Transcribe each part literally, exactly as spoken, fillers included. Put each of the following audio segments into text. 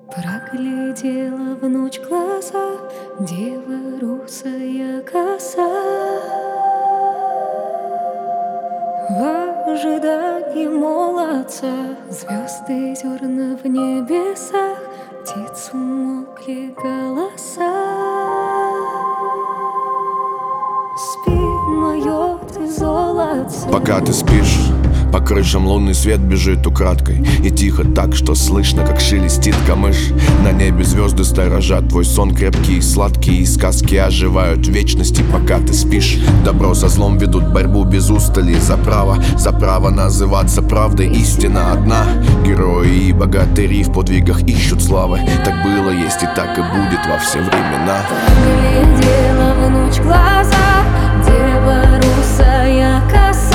Проглядела в ночь глаза дева русая коса. В ожидании молодца звезды зерна в небесах, птиц умолкли голоса. Спи, мое ты золотце. Пока ты спишь, по крышам лунный свет бежит украдкой, и тихо так, что слышно, как шелестит камыш. На небе звезды сторожат твой сон крепкий и сладкий, и сказки оживают в вечности, пока ты спишь. Добро со злом ведут борьбу без устали за право, за право называться правдой. Истина одна, герои и богатыри в подвигах ищут славы. Так было, есть и так и будет во все времена. Проглядела в ночь глаза дева русая коса.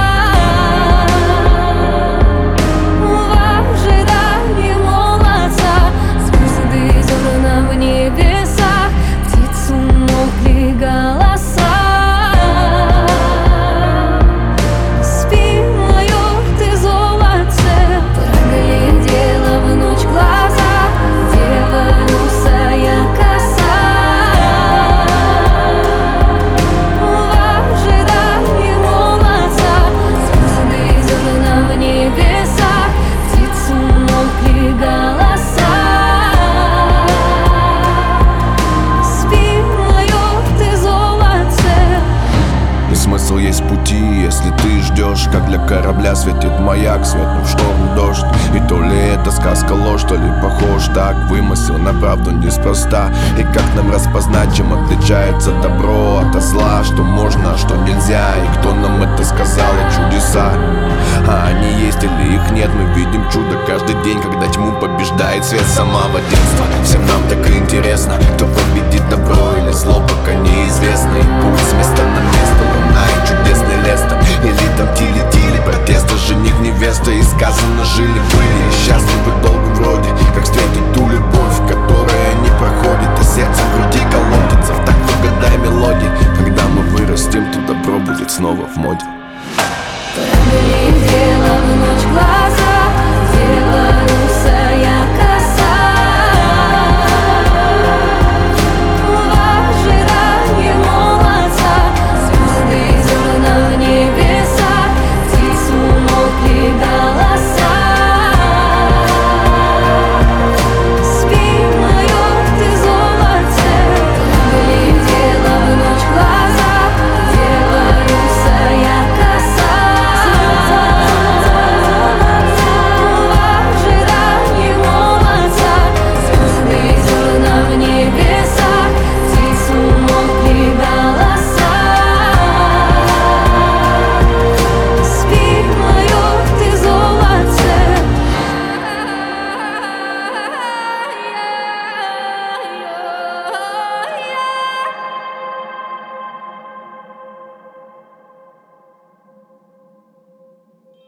Смысл есть пути, если ты ждешь, как для корабля светит маяк, светом в шторм дождь. И то ли это сказка ложь, то ли похож так вымысел на правду неспроста. И как нам распознать, чем отличается добро от зла, что можно, а что нельзя, и кто нам это сказал, и чудеса, а они есть или их нет. Мы видим чудо каждый день, когда тьму побеждает свет самого детства. Всем нам так интересно, кто победит добро или зло, пока неизвестно. И путь с места на место, луна и чудесный лес там, или там тили-тили, протеста, жених, невеста. И сказано, жили-были счастливы долго вроде, как встретить ту любовь, которая не проходит, а сердце в груди колотится в такт угадай мелодии. Когда мы вырастем, то добро будет снова в моде. Проглядела в ночь глаза